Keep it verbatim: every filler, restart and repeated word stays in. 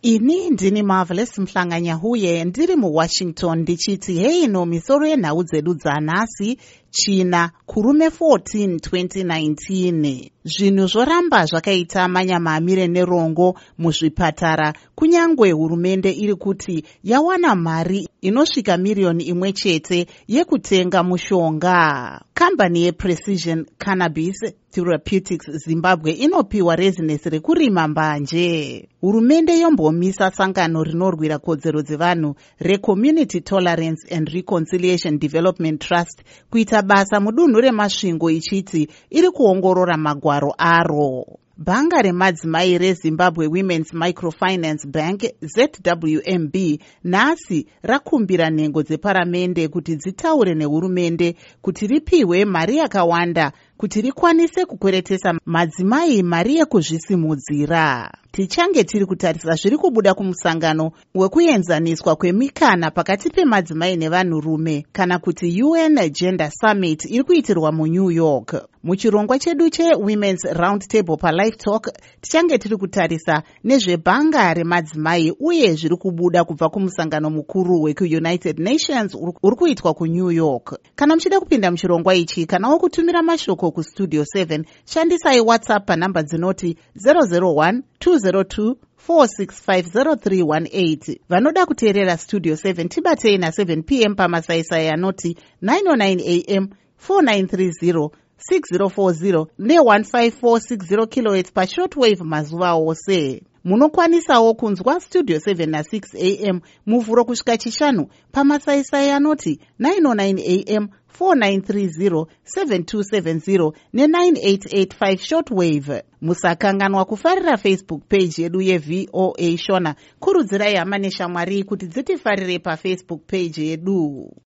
Ini ndini Marvelous Mhlanganyahuye ndiri muWashington ndichiti hei no misoro yenhau dzedu dzanhasi China kurume fourteen twenty nineteen. Zvinhu zvoramba zvakaita manyamamire nerongo muzvipatara kunyangwe hurumende iri kuti yawana mari inosvika miriyoni imwe chete yekutenga mushonga. Kambani yePrecision Cannabis Therapeutics Zimbabwe inopiwa rezinesi rekurima mbanje. Hurumende yombomisa sangano rinorwira kodzero dzevanhu reCommunity Tolerance and Reconciliation Development Trust kuita basa mudunhu remasvingo ichiti iri kuongorora magwaro aro. Bhanga remadzimai reZimbabwe Women's Microfinance Bank Z W M B nhasi rakumbira nhengo dzeparamende kuti dzitaure nehurumende kuti ripiwe mari yakawanda kuti rikwanise kukweretesa madzimai mari yekuzvisimudzira. Tichange tiri kutarisa zviri kubuda kumusangano wekuenzaniswa kwemikana pakati pemadzimai nevanhurume kana kuti U N Gender Summit iri kuitirwa muNew York. Muchirongwa chedu cheWomen's Roundtable paLife Talk tichange tiri kutarisa nezvebhanga remadzimai uye zviri kubuda kubva kumusangano mukuru wekuUnited Nations uri kuitwa kuNew York. Kana muchida kupinda muchirongwa ichi kana wokutumira mashoko kustudio seven shandisai WhatsApp panhamba dzinoti zero zero one two zero two four six five zero three one eight. Vanoda kuteerera Studio seven tibatei na seven p m pamasaisai anoti nine oh nine a m four nine three zero six zero four zero ne one five four six zero kilohertz pashortwave mazuva ose. Munokwanisawo kunzwa Studio seven na six a m muvhuro kusvika chishanu pamasaisai anoti nine oh nine a m four nine three zero seven two seven zero ne nine eight eight five shortwave. Musakanganwa kufarira Facebook page yedu yeV O A Shona. Kurudzirai hama neshamwari kuti dzitifarire paFacebook page yedu.